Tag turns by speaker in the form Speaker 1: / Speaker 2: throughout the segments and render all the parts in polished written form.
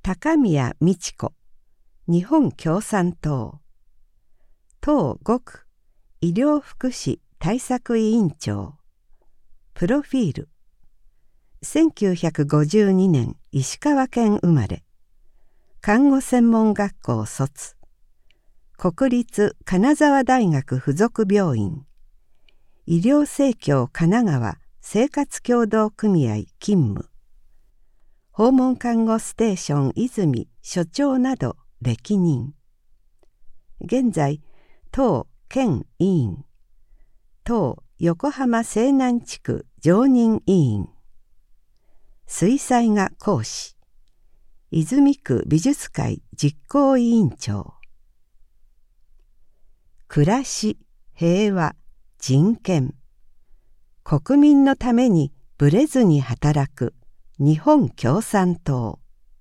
Speaker 1: 高宮美智子、日本共産党党5区医療福祉対策委員長。プロフィール。1952年石川県生まれ。看護専門学校卒。国立金沢大学附属病院。医療生協神奈川生活協同組合勤務。訪問看護ステーション泉所長など歴任。現在党県委員、党横浜西南地区常任委員、水彩画講師、泉区美術会実行委員長。暮らし、平和、人権、国民のためにぶれずに働く日本共産党。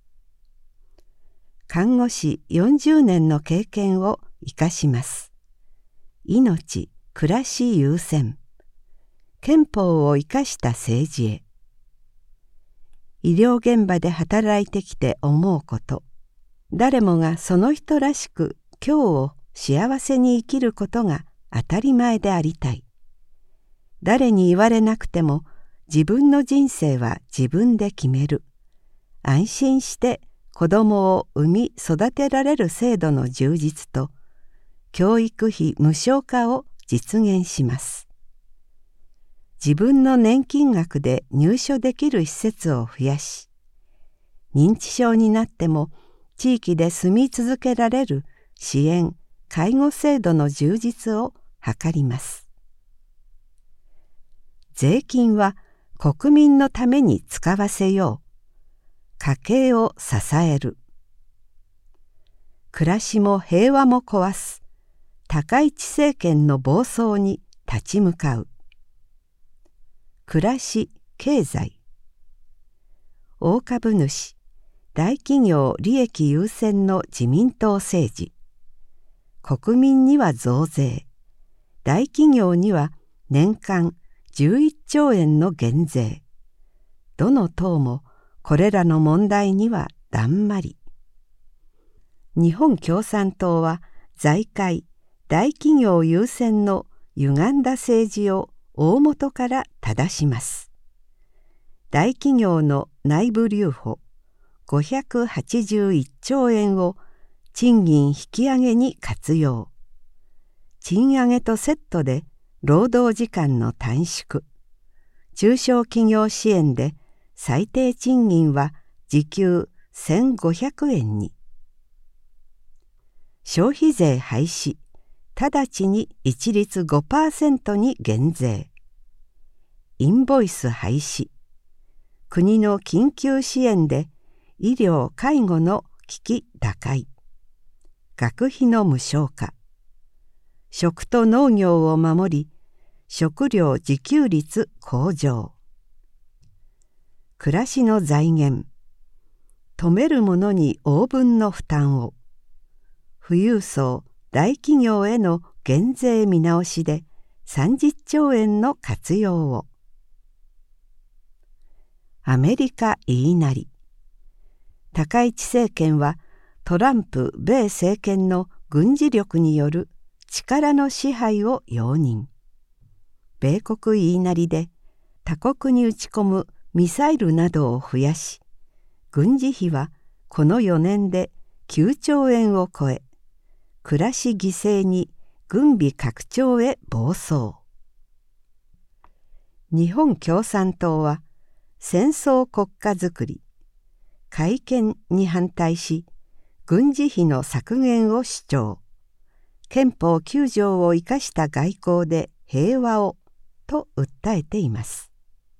Speaker 1: 看護師40年の経験を生かします。命、暮らし優先。憲法を生かした政治へ。医療現場で働いてきて思うこと。誰もがその人らしく今日を幸せに生きることが当たり前でありたい。誰に言われなくても自分の人生は自分で決める。安心して子供を産み育てられる制度の充実と教育費無償化を実現します。自分の年金額で入所できる施設を増やし、認知症になっても地域で住み続けられる支援・介護制度の充実を図ります。税金は国民のために使わせよう。家計を支える。暮らしも平和も壊す高市政権の暴走に立ち向かう。暮らし、経済。大株主、大企業利益優先の自民党政治。国民には増税。大企業には年間11兆円の減税。どの党もこれらの問題にはだんまり。日本共産党は財界、大企業優先の歪んだ政治を大元から正します。大企業の内部留保581兆円を賃金引き上げに活用。賃上げとセットで労働時間の短縮。中小企業支援で最低賃金は時給1500円に。消費税廃止。直ちに一律 5% に減税。インボイス廃止。国の緊急支援で医療・介護の危機打開。学費の無償化。食と農業を守り、食料自給率向上。暮らしの財源。富めるものに応分の負担を。富裕層、大企業への減税見直しで30兆円の活用を。アメリカ言いなり。高市政権はトランプ米政権の軍事力による力の支配を容認。米国言いなりで他国に撃ち込むミサイルなどを増やし、軍事費はこの4年で9兆円を超え、暮らし犠牲に軍備拡張へ暴走。日本共産党は戦争国家づくり、改憲に反対し、軍事費の削減を主張。憲法9条を生かした外交で平和をと訴えています。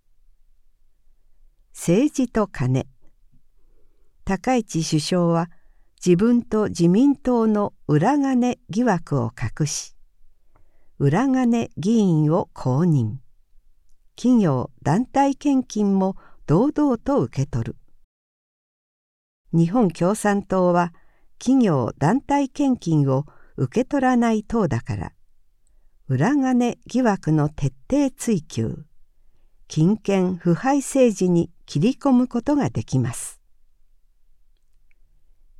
Speaker 1: 政治と金。高市首相は自分と自民党の裏金疑惑を隠し、裏金議員を公認。企業・団体献金も堂々と受け取る。日本共産党は企業・団体献金を受け取らない党だから、裏金疑惑の徹底追及、金権腐敗政治に切り込むことができます。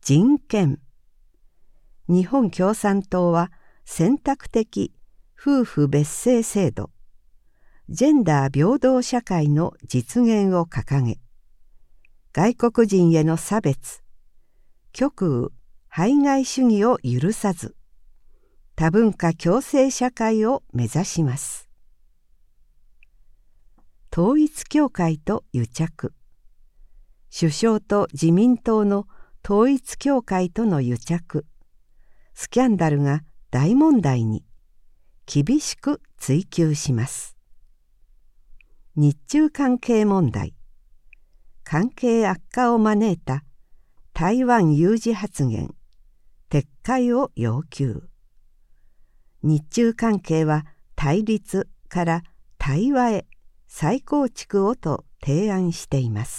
Speaker 1: 人権。日本共産党は選択的夫婦別姓制度、ジェンダー平等社会の実現を掲げ、外国人への差別、極右排外主義を許さず、多文化共生社会を目指します。統一教会と癒着。首相と自民党の統一教会との癒着、スキャンダルが大問題に厳しく追及します。日中関係問題。関係悪化を招いた台湾有事発言、撤回を要求。日中関係は対立から対話へ再構築をと提案しています。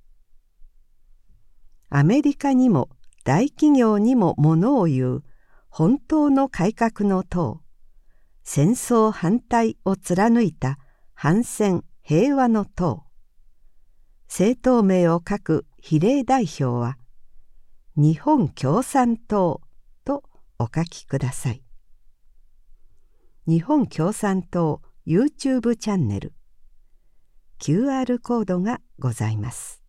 Speaker 1: アメリカにも大企業にもものを言う本当の改革の党、戦争反対を貫いた反戦平和の党。政党名を書く比例代表は日本共産党とお書きください。日本共産党 YouTube チャンネル QR コードがございます。